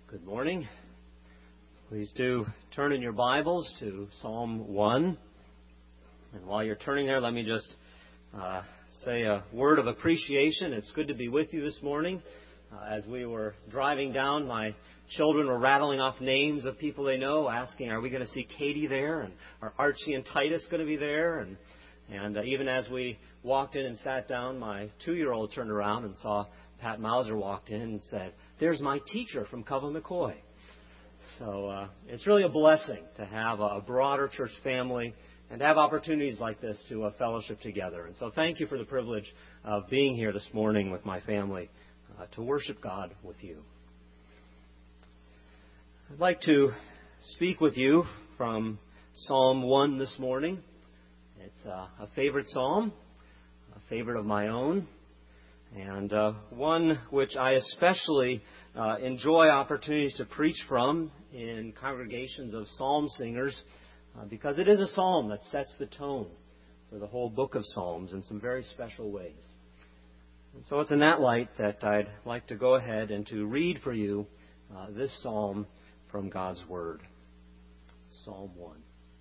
Good morning. Please do turn in your Bibles to Psalm 1. And while you're turning there, let me just say a word of appreciation. It's good to be with you this morning. As we were driving down, my children were rattling off names of people they know, asking, are we going to see Katie there? And are Archie and Titus going to be there? And even as we walked in and sat down, my 2-year-old turned around and saw Pat Mauser walked in and said, there's my teacher from Cova McCoy. So it's really a blessing to have a broader church family and to have opportunities like this to fellowship together. And so thank you for the privilege of being here this morning with my family to worship God with you. I'd like to speak with you from Psalm 1 this morning. It's a favorite psalm, a favorite of my own, and one which I especially enjoy opportunities to preach from in congregations of psalm singers because it is a psalm that sets the tone for the whole book of Psalms in some very special ways. And so it's in that light that I'd like to go ahead and to read for you this psalm from God's Word. Psalm 1.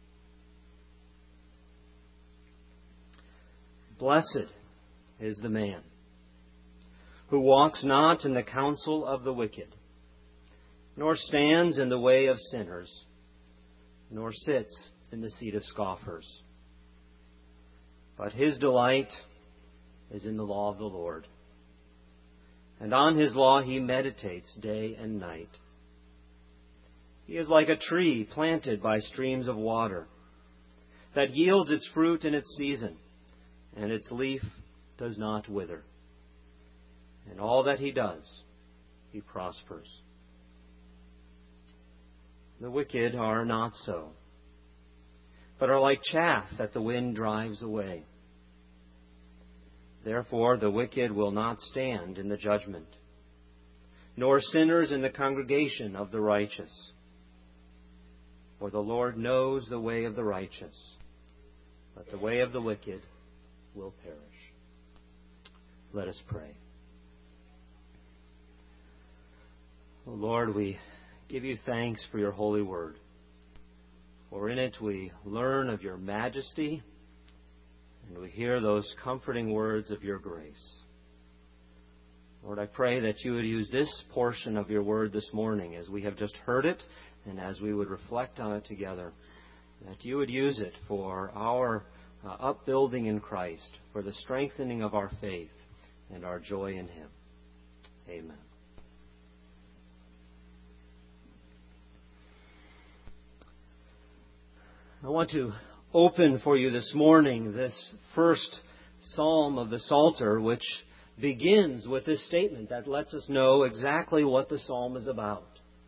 Blessed is the man who walks not in the counsel of the wicked, nor stands in the way of sinners, nor sits in the seat of scoffers. But his delight is in the law of the Lord, and on his law he meditates day and night. He is like a tree planted by streams of water, that yields its fruit in its season, and its leaf does not wither. And all that he does, he prospers. The wicked are not so, but are like chaff that the wind drives away. Therefore the wicked will not stand in the judgment, nor sinners in the congregation of the righteous. For the Lord knows the way of the righteous, but the way of the wicked will perish. Let us pray. Oh Lord, we give you thanks for your holy word. For in it we learn of your majesty, and we hear those comforting words of your grace. Lord, I pray that you would use this portion of your word this morning as we have just heard it, and as we would reflect on it together, that you would use it for our upbuilding in Christ, for the strengthening of our faith and our joy in him. Amen. I want to open for you this morning this first psalm of the Psalter, which begins with this statement that lets us know exactly what the psalm is about.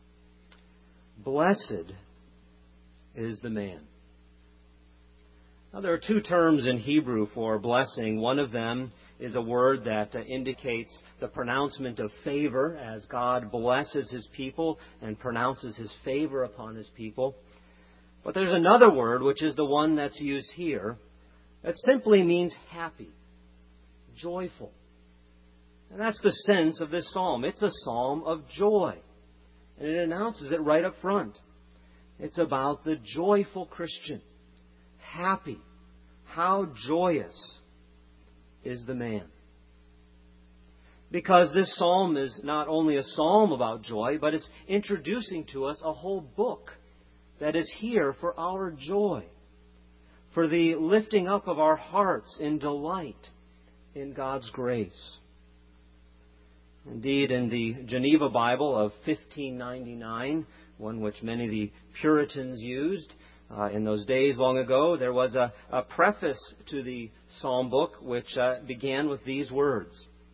Blessed is the man. Now, there are two terms in Hebrew for blessing. One of them is a word that indicates the pronouncement of favor, as God blesses his people and pronounces his favor upon his people. But there's another word, which is the one that's used here, that simply means happy, joyful. And that's the sense of this psalm. It's a psalm of joy. And it announces it right up front. It's about the joyful Christian. Happy. How joyous is the man. Because this psalm is not only a psalm about joy, but it's introducing to us a whole book that is here for our joy, for the lifting up of our hearts in delight in God's grace. Indeed, in the Geneva Bible of 1599, one which many of the Puritans used in those days long ago, there was a preface to the psalm book which began with these words.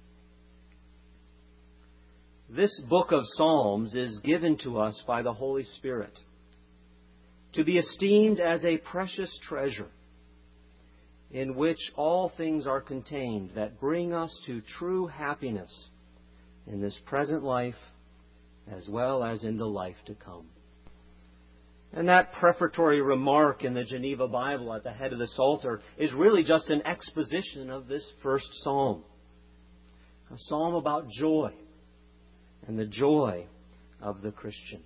This book of Psalms is given to us by the Holy Spirit, to be esteemed as a precious treasure, in which all things are contained that bring us to true happiness in this present life as well as in the life to come. And that prefatory remark in the Geneva Bible at the head of the Psalter is really just an exposition of this first psalm. A psalm about joy, and the joy of the Christian.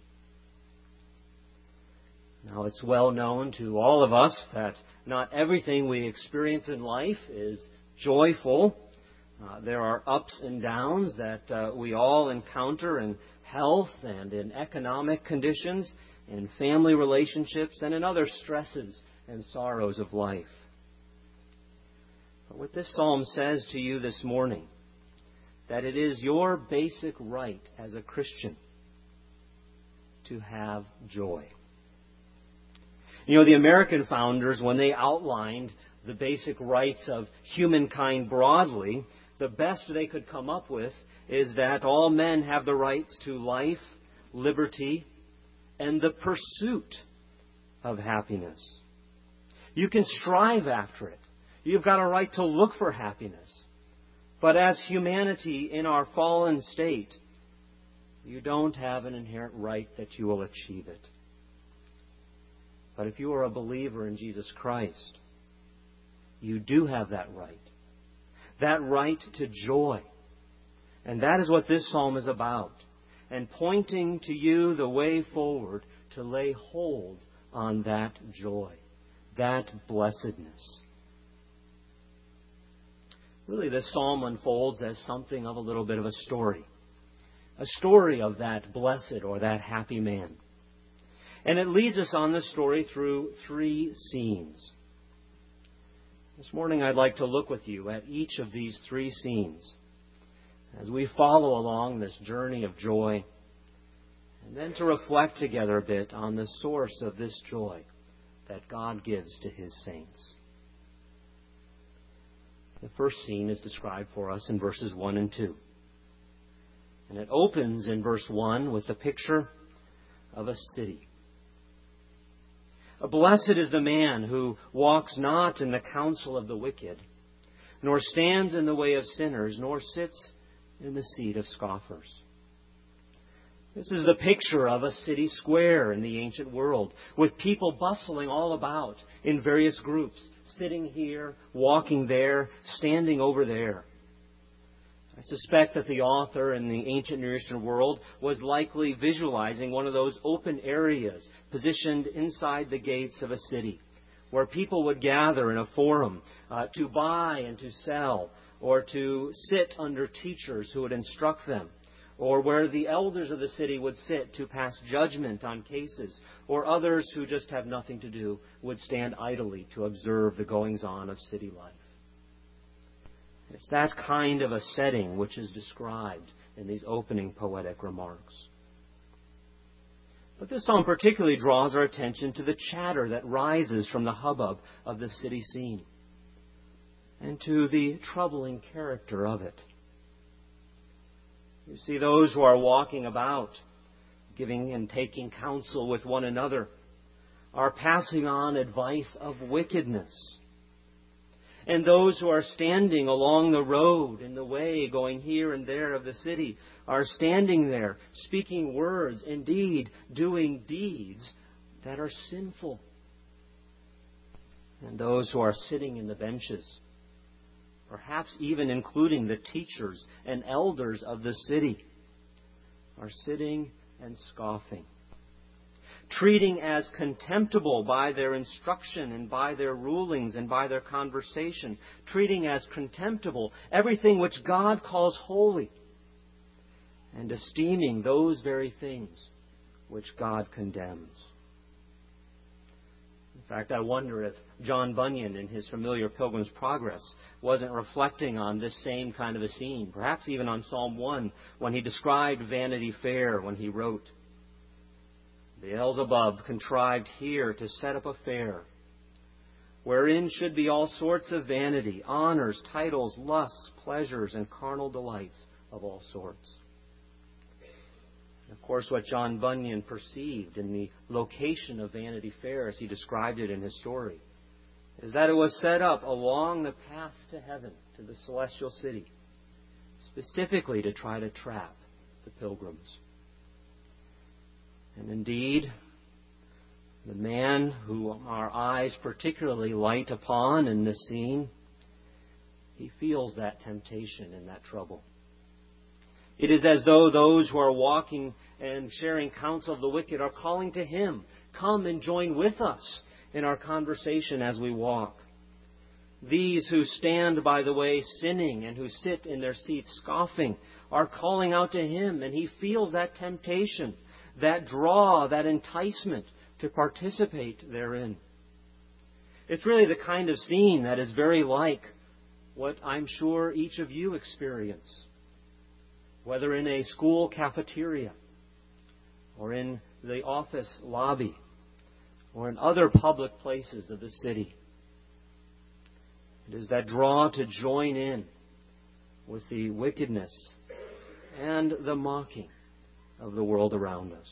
Now, it's well known to all of us that not everything we experience in life is joyful. There are ups and downs that we all encounter in health and in economic conditions, in family relationships, and in other stresses and sorrows of life. But what this psalm says to you this morning, that it is your basic right as a Christian to have joy. You know, the American founders, when they outlined the basic rights of humankind broadly, the best they could come up with is that all men have the rights to life, liberty, and the pursuit of happiness. You can strive after it. You've got a right to look for happiness. But as humanity in our fallen state, you don't have an inherent right that you will achieve it. But if you are a believer in Jesus Christ, you do have that right. That right to joy. And that is what this psalm is about. And pointing to you the way forward to lay hold on that joy, that blessedness. Really, this psalm unfolds as something of a little bit of a story. A story of that blessed or that happy man. And it leads us on this story through 3 scenes. This morning I'd like to look with you at each of these 3 scenes as we follow along this journey of joy, and then to reflect together a bit on the source of this joy that God gives to His saints. The first scene is described for us in verses 1 and 2. And it opens in verse 1 with a picture of a city. Blessed is the man who walks not in the counsel of the wicked, nor stands in the way of sinners, nor sits in the seat of scoffers. This is the picture of a city square in the ancient world, with people bustling all about in various groups, sitting here, walking there, standing over there. I suspect that the author in the ancient Near Eastern world was likely visualizing one of those open areas positioned inside the gates of a city, where people would gather in a forum to buy and to sell, or to sit under teachers who would instruct them, or where the elders of the city would sit to pass judgment on cases, or others who just have nothing to do would stand idly to observe the goings-on of city life. It's that kind of a setting which is described in these opening poetic remarks. But this psalm particularly draws our attention to the chatter that rises from the hubbub of the city scene, and to the troubling character of it. You see, those who are walking about, giving and taking counsel with one another, are passing on advice of wickedness. And those who are standing along the road, in the way, going here and there of the city, are standing there, speaking words, indeed, doing deeds that are sinful. And those who are sitting in the benches, perhaps even including the teachers and elders of the city, are sitting and scoffing, treating as contemptible by their instruction and by their rulings and by their conversation, treating as contemptible everything which God calls holy, and esteeming those very things which God condemns. In fact, I wonder if John Bunyan, in his familiar Pilgrim's Progress, wasn't reflecting on this same kind of a scene, perhaps even on Psalm 1, when he described Vanity Fair, when he wrote, "Beelzebub contrived here to set up a fair, wherein should be all sorts of vanity, honors, titles, lusts, pleasures, and carnal delights of all sorts." And of course, what John Bunyan perceived in the location of Vanity Fair, as he described it in his story, is that it was set up along the path to heaven, to the celestial city, specifically to try to trap the pilgrims. And indeed, the man who our eyes particularly light upon in this scene, he feels that temptation and that trouble. It is as though those who are walking and sharing counsel of the wicked are calling to Him, "Come and join with us in our conversation as we walk." These who stand by the way sinning and who sit in their seats scoffing are calling out to Him, and He feels that temptation, that draw, that enticement to participate therein. It's really the kind of scene that is very like what I'm sure each of you experience, whether in a school cafeteria or in the office lobby or in other public places of the city. It is that draw to join in with the wickedness and the mocking of the world around us.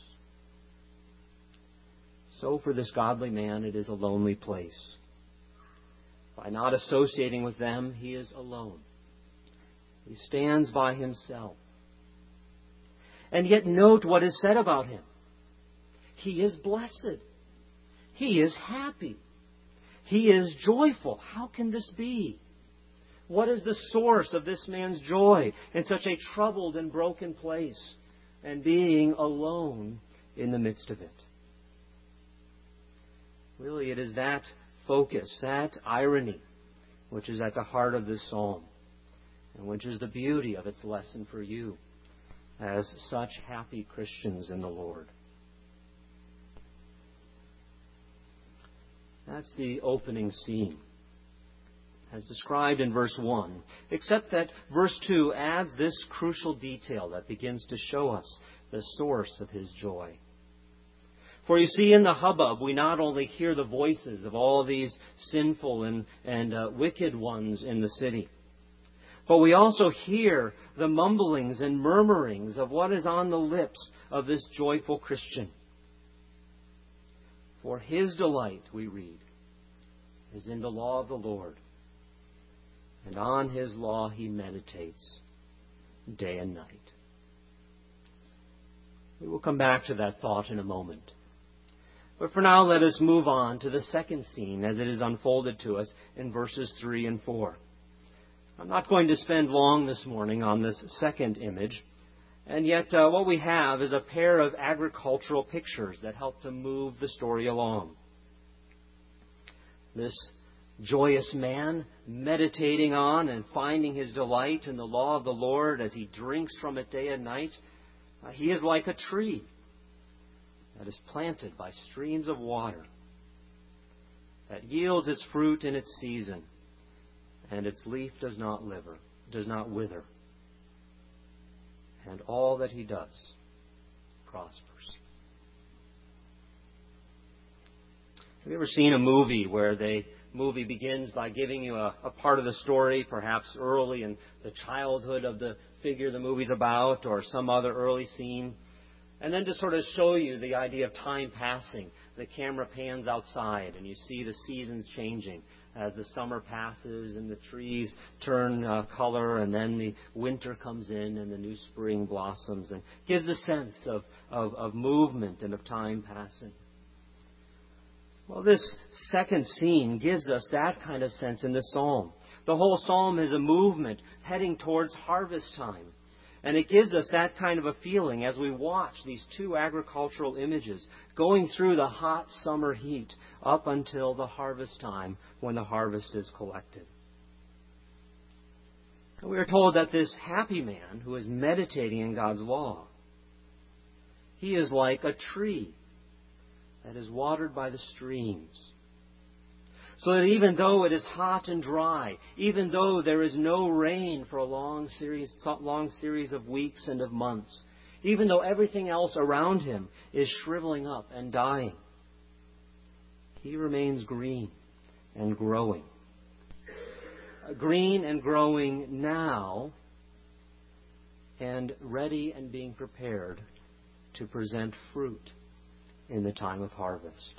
So for this godly man, it is a lonely place. By not associating with them, he is alone. He stands by himself. And yet note what is said about him. He is blessed. He is happy. He is joyful. How can this be? What is the source of this man's joy in such a troubled and broken place and being alone in the midst of it? Really, it is that focus, that irony, which is at the heart of this psalm, and which is the beauty of its lesson for you as such happy Christians in the Lord. That's the opening scene, as described in verse 1, except that verse 2 adds this crucial detail that begins to show us the source of his joy. For you see, in the hubbub, we not only hear the voices of all these sinful and wicked ones in the city, but we also hear the mumblings and murmurings of what is on the lips of this joyful Christian. For his delight, we read, is in the law of the Lord, and on his law he meditates day and night. We will come back to that thought in a moment. But for now, let us move on to the second scene as it is unfolded to us in verses 3 and 4. I'm not going to spend long this morning on this second image, and yet what we have is a pair of agricultural pictures that help to move the story along. This joyous man meditating on and finding his delight in the law of the Lord as he drinks from it day and night, he is like a tree that is planted by streams of water, that yields its fruit in its season, and its leaf does not wither. And all that he does prospers. Have you ever seen a movie where the movie begins by giving you a part of the story, perhaps early in the childhood of the figure the movie's about, or some other early scene, and then to sort of show you the idea of time passing? The camera pans outside and you see the seasons changing as the summer passes and the trees turn color, and then the winter comes in and the new spring blossoms, and gives a sense of movement and of time passing. Well, this second scene gives us that kind of sense in this psalm. The whole psalm is a movement heading towards harvest time. And it gives us that kind of a feeling as we watch these two agricultural images going through the hot summer heat up until the harvest time when the harvest is collected. And we are told that this happy man who is meditating in God's law, he is like a tree that is watered by the streams. So that even though it is hot and dry, even though there is no rain for a long series of weeks and of months, even though everything else around him is shriveling up and dying, he remains green and growing. Green and growing now, and ready and being prepared to present fruit in the time of harvest.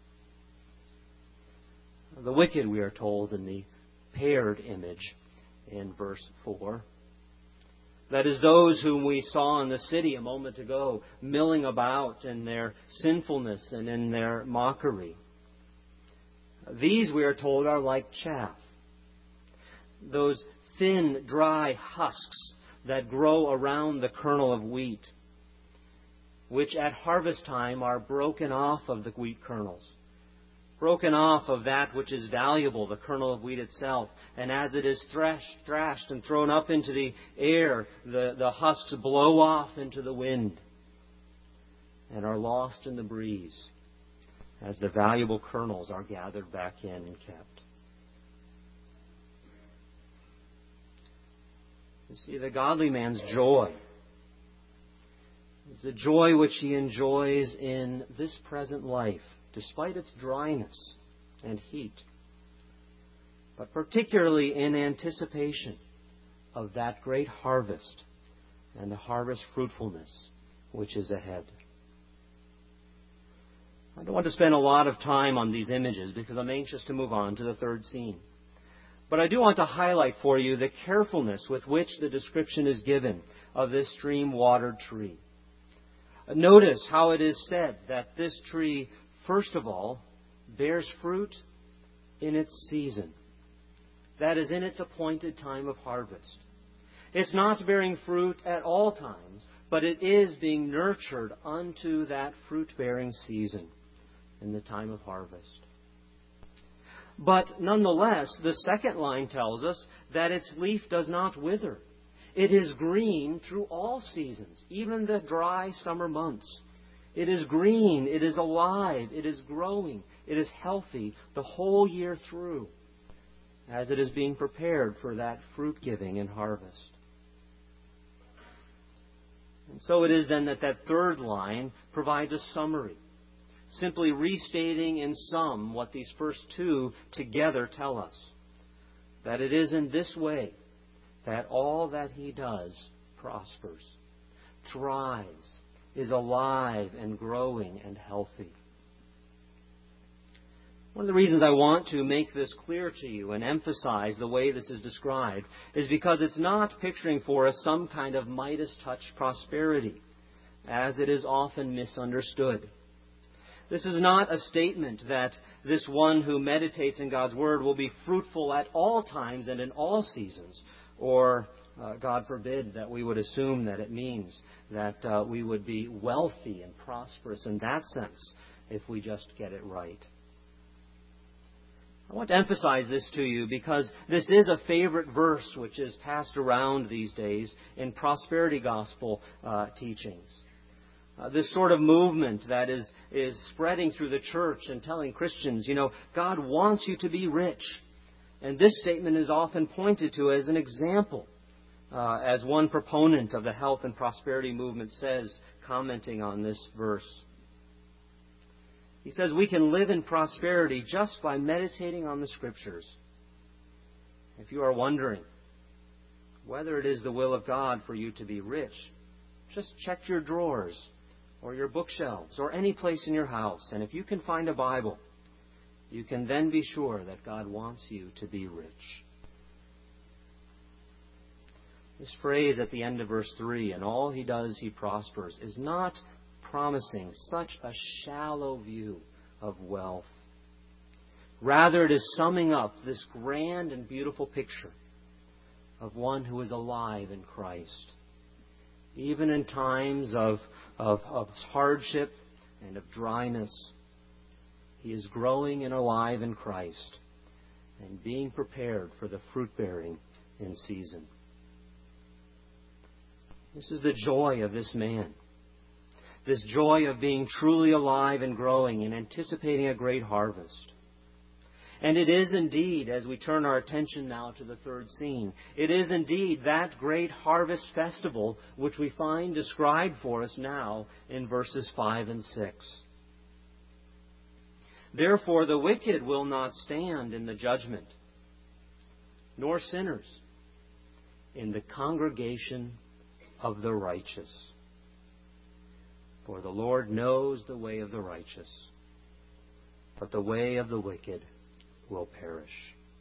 The wicked, we are told in the paired image in verse 4. That is those whom we saw in the city a moment ago, milling about in their sinfulness and in their mockery. These, we are told, are like chaff. Those thin, dry husks that grow around the kernel of wheat. which at harvest time are broken off of the wheat kernels, broken off of that which is valuable, the kernel of wheat itself. And as it is thrashed and thrown up into the air, the husks blow off into the wind and are lost in the breeze as the valuable kernels are gathered back in and kept. You see, the godly man's joy is the joy which he enjoys in this present life, despite its dryness and heat, but particularly in anticipation of that great harvest and the harvest fruitfulness which is ahead. I don't want to spend a lot of time on these images because I'm anxious to move on to the third scene. But I do want to highlight for you the carefulness with which the description is given of this stream-watered tree. Notice how it is said that this tree, first of all, bears fruit in its season. That is, in its appointed time of harvest. It's not bearing fruit at all times, but it is being nurtured unto that fruit-bearing season in the time of harvest. But nonetheless, the second line tells us that its leaf does not wither. It is green through all seasons, even the dry summer months. It is green, it is alive, it is growing, it is healthy the whole year through, as it is being prepared for that fruit-giving and harvest. And so it is then that third line provides a summary, simply restating in sum what these first two together tell us. That it is in this way that all that he does prospers, thrives, is alive and growing and healthy. One of the reasons I want to make this clear to you and emphasize the way this is described is because it's not picturing for us some kind of Midas touch prosperity, as it is often misunderstood. This is not a statement that this one who meditates in God's Word will be fruitful at all times and in all seasons, or, God forbid, that we would assume that it means that we would be wealthy and prosperous in that sense if we just get it right. I want to emphasize this to you because this is a favorite verse which is passed around these days in prosperity gospel teachings. This sort of movement that is spreading through the church and telling Christians, God wants you to be rich. And this statement is often pointed to as an example, as one proponent of the health and prosperity movement says, commenting on this verse. He says we can live in prosperity just by meditating on the Scriptures. If you are wondering whether it is the will of God for you to be rich, just check your drawers or your bookshelves or any place in your house. And if you can find a Bible, you can then be sure that God wants you to be rich. This phrase at the end of verse 3, and all he does, he prospers, is not promising such a shallow view of wealth. Rather, it is summing up this grand and beautiful picture of one who is alive in Christ. Even in times of hardship and of dryness, he is growing and alive in Christ and being prepared for the fruit-bearing in season. This is the joy of this man. This joy of being truly alive and growing and anticipating a great harvest. And it is indeed, as we turn our attention now to the third scene, it is indeed that great harvest festival which we find described for us now in verses 5 and 6. Therefore the wicked will not stand in the judgment, nor sinners in the congregation of the righteous. For the Lord knows the way of the righteous, but the way of the wicked will perish.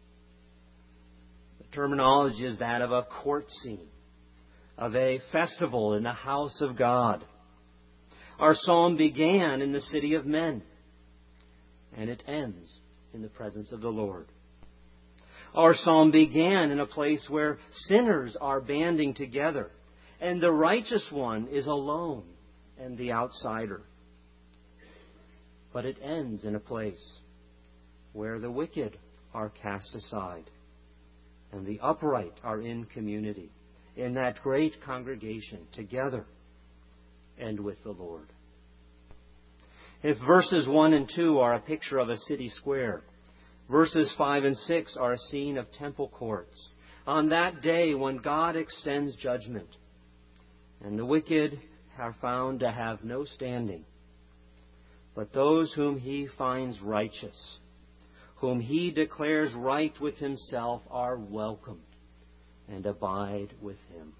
The terminology is that of a court scene, of a festival in the house of God. Our psalm began in the city of men, and it ends in the presence of the Lord. Our psalm began in a place where sinners are banding together, and the righteous one is alone and the outsider. But it ends in a place where the wicked are cast aside and the upright are in community, in that great congregation, together and with the Lord. If verses 1 and 2 are a picture of a city square, verses 5 and 6 are a scene of temple courts. On that day when God extends judgment, and the wicked are found to have no standing, but those whom He finds righteous, whom He declares right with Himself, are welcomed and abide with Him.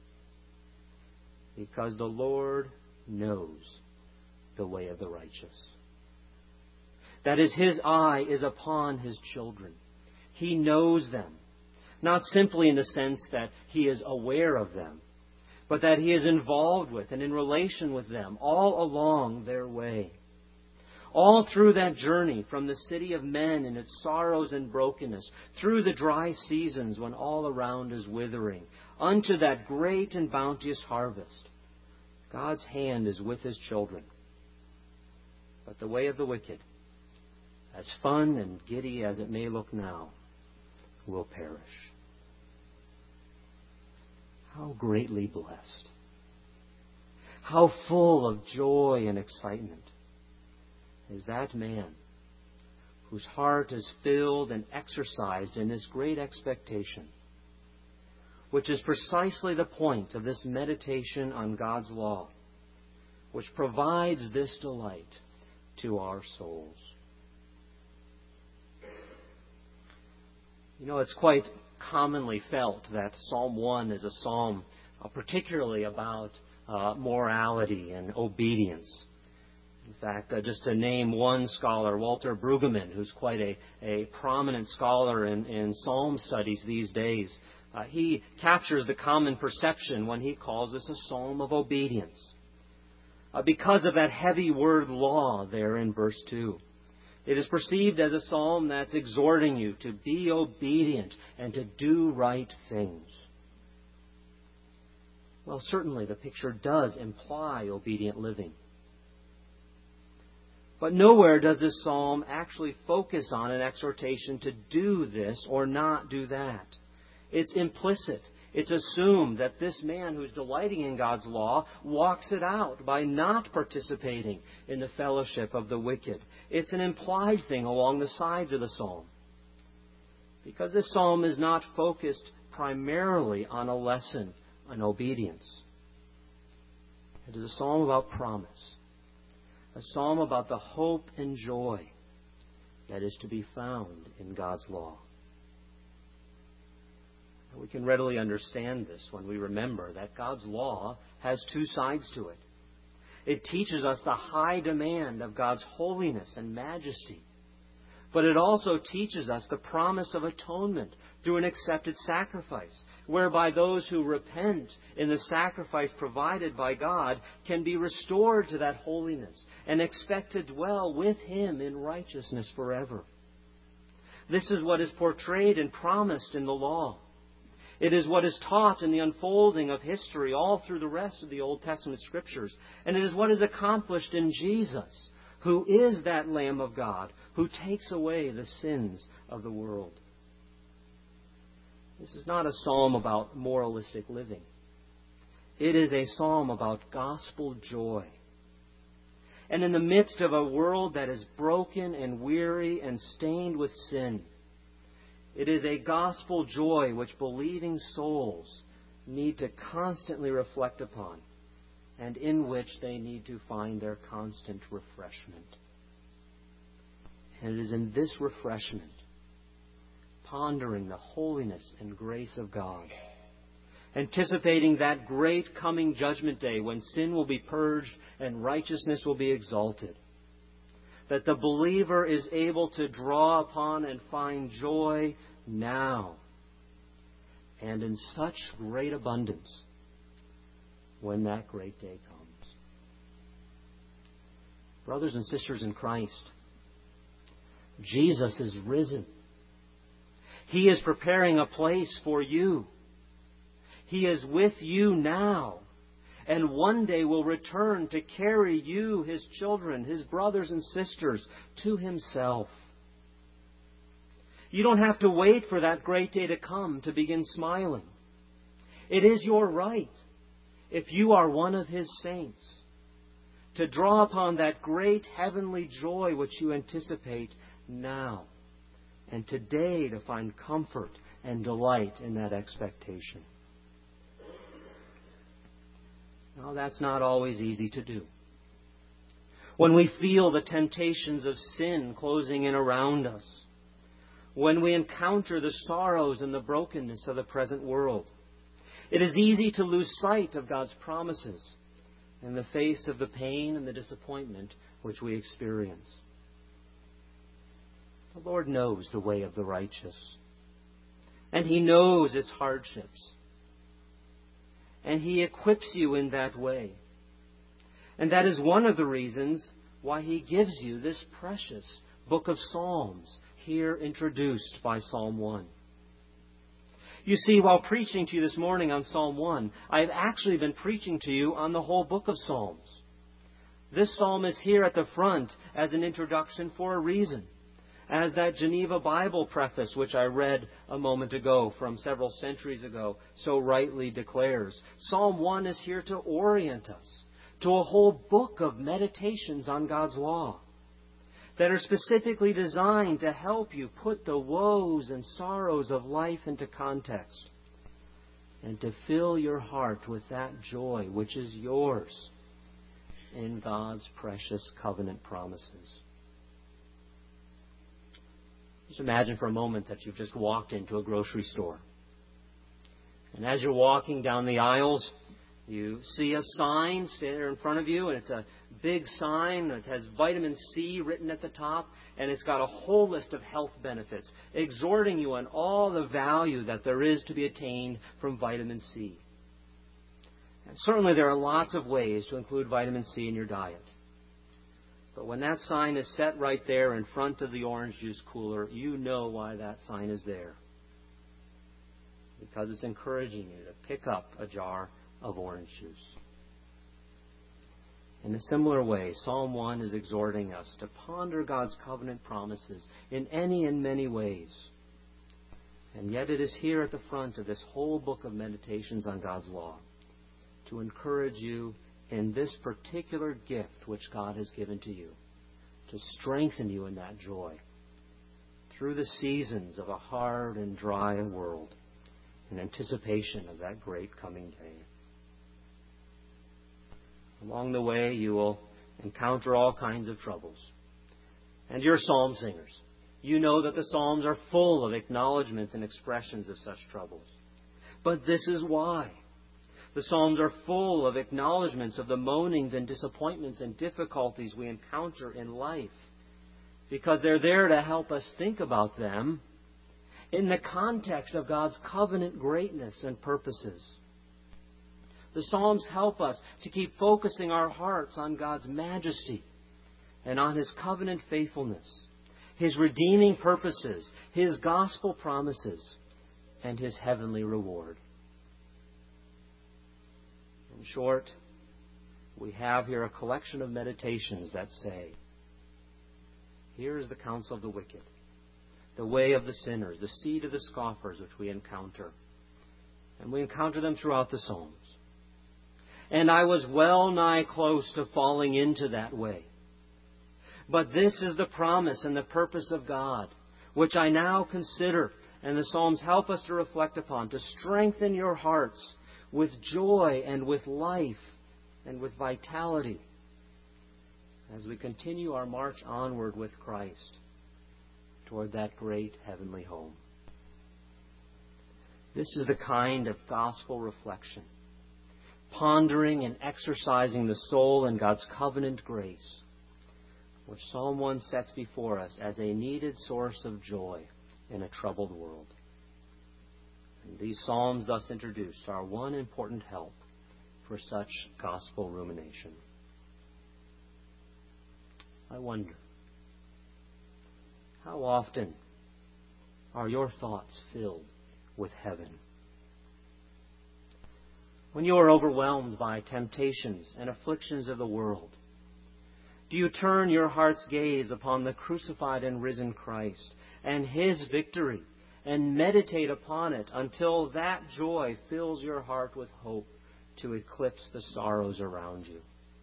Because the Lord knows the way of the righteous. That is, His eye is upon His children. He knows them, not simply in the sense that He is aware of them, but that He is involved with and in relation with them all along their way. All through that journey from the city of men in its sorrows and brokenness, through the dry seasons when all around is withering, unto that great and bounteous harvest, God's hand is with His children. But the way of the wicked, as fun and giddy as it may look now, will perish. How greatly blessed. How full of joy and excitement is that man whose heart is filled and exercised in this great expectation, which is precisely the point of this meditation on God's law, which provides this delight to our souls. You know, it's quite commonly felt that Psalm 1 is a psalm particularly about morality and obedience. In fact, just to name one scholar, Walter Brueggemann, who's quite a prominent scholar in psalm studies these days, he captures the common perception when he calls this a psalm of obedience. Because of that heavy word law there in verse 2. It is perceived as a psalm that's exhorting you to be obedient and to do right things. Well, certainly the picture does imply obedient living. But nowhere does this psalm actually focus on an exhortation to do this or not do that. It's implicit. It's assumed that this man who's delighting in God's law walks it out by not participating in the fellowship of the wicked. It's an implied thing along the sides of the psalm. Because this psalm is not focused primarily on a lesson on obedience. It is a psalm about promise. A psalm about the hope and joy that is to be found in God's law. We can readily understand this when we remember that God's law has two sides to it. It teaches us the high demand of God's holiness and majesty. But it also teaches us the promise of atonement through an accepted sacrifice, whereby those who repent in the sacrifice provided by God can be restored to that holiness and expect to dwell with Him in righteousness forever. This is what is portrayed and promised in the law. It is what is taught in the unfolding of history all through the rest of the Old Testament Scriptures. And it is what is accomplished in Jesus, who is that Lamb of God, who takes away the sins of the world. This is not a psalm about moralistic living. It is a psalm about gospel joy. And in the midst of a world that is broken and weary and stained with sin, it is a gospel joy which believing souls need to constantly reflect upon and in which they need to find their constant refreshment. And it is in this refreshment, pondering the holiness and grace of God, anticipating that great coming judgment day when sin will be purged and righteousness will be exalted, that the believer is able to draw upon and find joy now and in such great abundance when that great day comes. Brothers and sisters in Christ, Jesus is risen. He is preparing a place for you. He is with you now. and one day will return to carry you, His children, His brothers and sisters, to Himself. You don't have to wait for that great day to come to begin smiling. It is your right, if you are one of His saints, to draw upon that great heavenly joy which you anticipate now, and today to find comfort and delight in that expectation. Now, that's not always easy to do. When we feel the temptations of sin closing in around us, when we encounter the sorrows and the brokenness of the present world, it is easy to lose sight of God's promises in the face of the pain and the disappointment which we experience. The Lord knows the way of the righteous, and He knows its hardships, and He equips you in that way. And that is one of the reasons why He gives you this precious book of Psalms, here introduced by Psalm 1. You see, while preaching to you this morning on Psalm 1, I have actually been preaching to you on the whole book of Psalms. This psalm is here at the front as an introduction for a reason. As that Geneva Bible preface, which I read a moment ago from several centuries ago, so rightly declares, Psalm 1 is here to orient us to a whole book of meditations on God's law that are specifically designed to help you put the woes and sorrows of life into context and to fill your heart with that joy which is yours in God's precious covenant promises. Just imagine for a moment that you've just walked into a grocery store. And as you're walking down the aisles, you see a sign standing there in front of you, and it's a big sign that has vitamin C written at the top, and it's got a whole list of health benefits, exhorting you on all the value that there is to be attained from vitamin C. And certainly there are lots of ways to include vitamin C in your diet. But when that sign is set right there in front of the orange juice cooler, you know why that sign is there. Because it's encouraging you to pick up a jar of orange juice. In a similar way, Psalm 1 is exhorting us to ponder God's covenant promises in any and many ways. And yet it is here at the front of this whole book of meditations on God's law to encourage you in this particular gift which God has given to you, to strengthen you in that joy through the seasons of a hard and dry world in anticipation of that great coming day. Along the way, you will encounter all kinds of troubles. And you're psalm singers. You know that the Psalms are full of acknowledgments and expressions of such troubles. But this is why. The Psalms are full of acknowledgments of the moanings and disappointments and difficulties we encounter in life, because they're there to help us think about them in the context of God's covenant greatness and purposes. The Psalms help us to keep focusing our hearts on God's majesty and on His covenant faithfulness, His redeeming purposes, His gospel promises, and His heavenly reward. In short, we have here a collection of meditations that say, here is the counsel of the wicked, the way of the sinners, the seed of the scoffers which we encounter. And we encounter them throughout the Psalms. And I was well nigh close to falling into that way. But this is the promise and the purpose of God, which I now consider, and the Psalms help us to reflect upon, to strengthen your hearts with joy and with life and with vitality as we continue our march onward with Christ toward that great heavenly home. This is the kind of gospel reflection, pondering and exercising the soul in God's covenant grace, which Psalm 1 sets before us as a needed source of joy in a troubled world. And these Psalms thus introduced are one important help for such gospel rumination. I wonder, how often are your thoughts filled with heaven? when you are overwhelmed by temptations and afflictions of the world? Do you turn your heart's gaze upon the crucified and risen Christ and His victory and meditate upon it until that joy fills your heart with hope to eclipse the sorrows around you?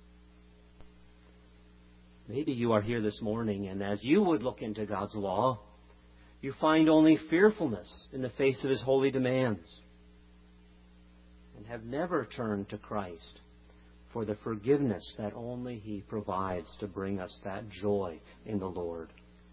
Maybe you are here this morning, and as you would look into God's law, you find only fearfulness in the face of His holy demands, and have never turned to Christ for the forgiveness that only He provides to bring us that joy in the Lord.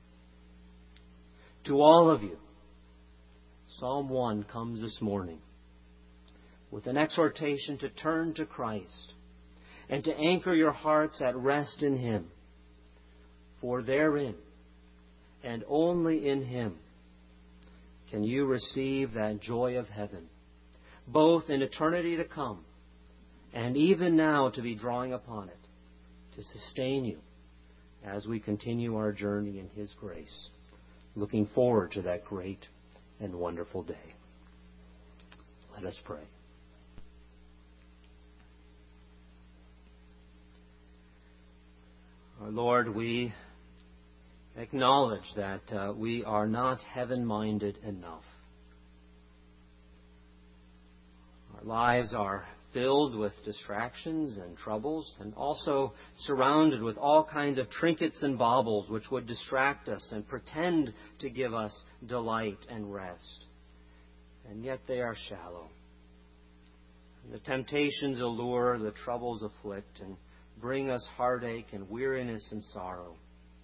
To all of you, Psalm 1 comes this morning with an exhortation to turn to Christ and to anchor your hearts at rest in Him. For therein, and only in Him, can you receive that joy of heaven, both in eternity to come and even now to be drawing upon it, to sustain you as we continue our journey in His grace, looking forward to that great and wonderful day. Let us pray. Our Lord, we acknowledge that we are not heaven-minded enough. Our lives are filled with distractions and troubles, and also surrounded with all kinds of trinkets and baubles which would distract us and pretend to give us delight and rest. And yet they are shallow. The temptations allure, the troubles afflict, and bring us heartache and weariness and sorrow.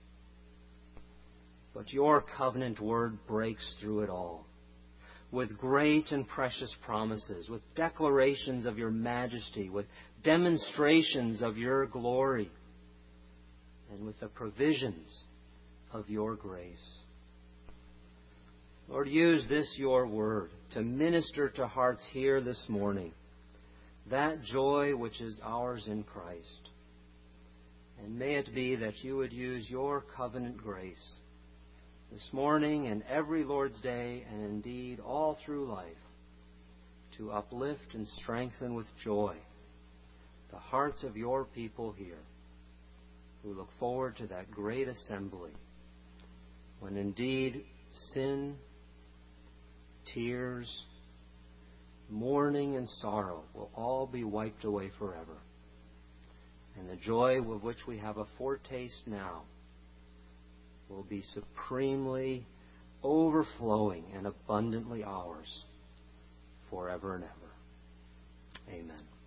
But your covenant word breaks through it all, with great and precious promises, with declarations of your majesty, with demonstrations of your glory, and with the provisions of your grace. Lord, use this, your word, to minister to hearts here this morning, that joy which is ours in Christ. And may it be that you would use your covenant grace this morning and every Lord's Day, and indeed all through life, to uplift and strengthen with joy the hearts of your people here, who look forward to that great assembly, when indeed sin, tears, mourning, and sorrow will all be wiped away forever, and the joy of which we have a foretaste now will be supremely overflowing and abundantly ours forever and ever. Amen.